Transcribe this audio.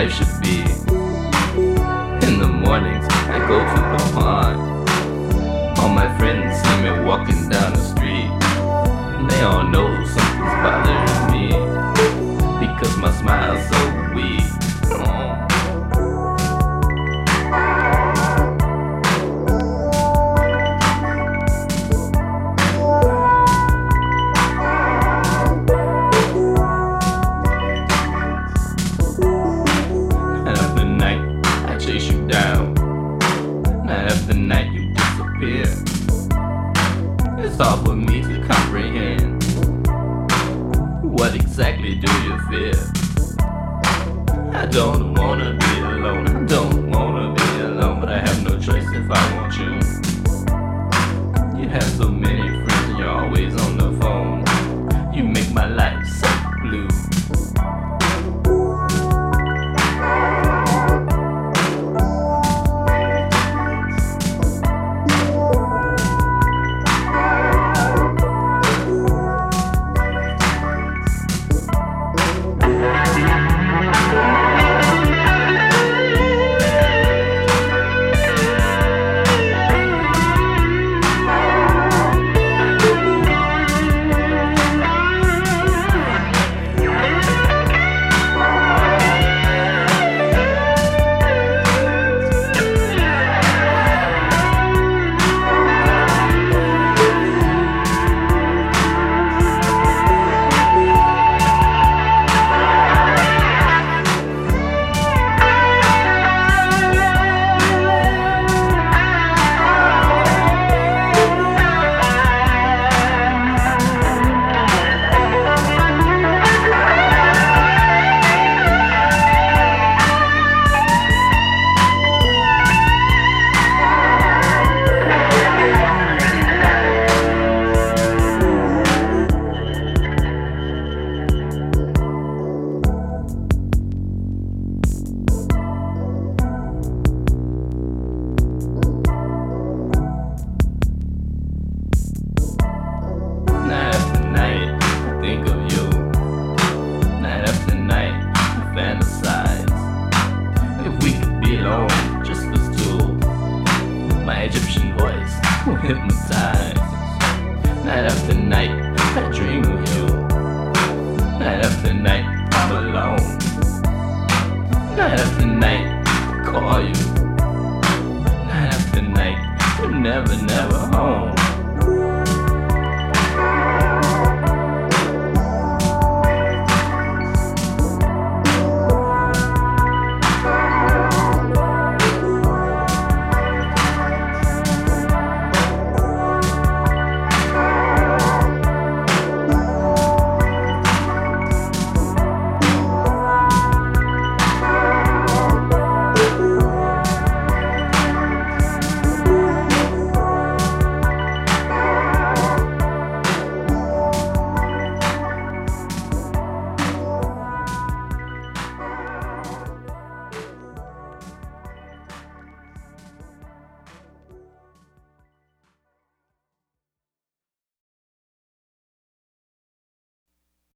life should be. In the mornings, I go to the pond. All my friends see me walking down the street. They all know something's bothering me, because my smile's so weak. Night after night, I chase you down. Night after night, you disappear. It's hard for me to comprehend. What exactly do you fear? I don't wanna be alone. I don't wanna be alone, but I have no choice if I want you. You have so many friends and you're always on the phone. You make my life so blue. Night after night, I think of you. Night after night, I fantasize. If we could be alone, just us two, my Egyptian voice will hypnotize. Night after night, I dream of you. Night after night, I'm alone. Night after night, I call you. Night after night, you're never home.